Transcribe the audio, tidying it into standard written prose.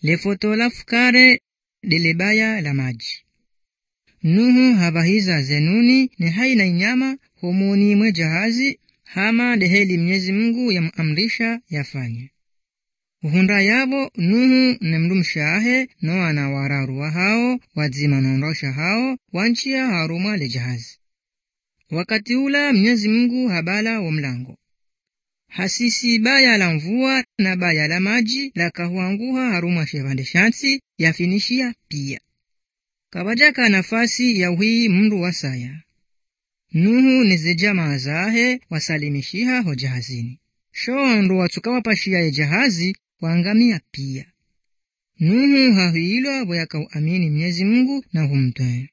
lefotola fukare delebaya la maji. Nuhu habahiza zenuni ne haina inyama homoni mwe jahazi hama deheli Mwenyezi Mungu yamamrisha yafanye. Uhunda yabo Nuhu ne mdumshahe Noa na wararuwa hao wazima nondosha hao wanchia haruma le jahazi. Wakati ula Mwenyezi Mungu habala wa mlango. Hasisi baya la mvua na baya la maji la kahuanguha haruma shevande shansi yafinishia pia. Kabajaka nafasi ya uhi mndu wasaya. Nuhu nezejamaa zahe wasalimishiha ho jahazini. Shoa ndo watukawa pashia ya jahazi waangamia pia. Nuhu hahuilwa wayaka uamini Mwenyezi Mungu na humtoe.